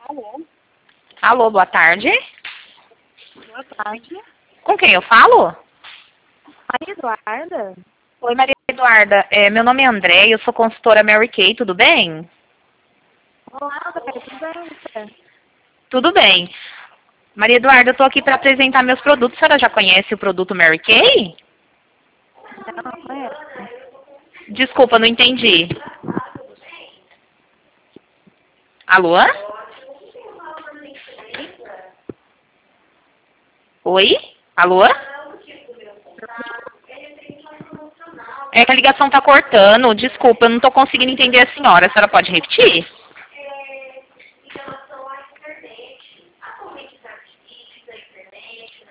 Alô, Alô, boa tarde. boa tarde. Com quem eu falo? Maria Eduarda? Oi, Maria Eduarda. Meu nome é André, eu sou consultora Mary Kay, tudo bem? Olá, André, tudo bem você? Tudo bem. Maria Eduarda, eu estou aqui para apresentar meus produtos. A senhora já conhece o produto Mary Kay? Não, conheço. Desculpa, não entendi. Alô? Oi? Alô? É que a ligação está cortando. Desculpa, eu não estou conseguindo entender a senhora. A senhora pode repetir?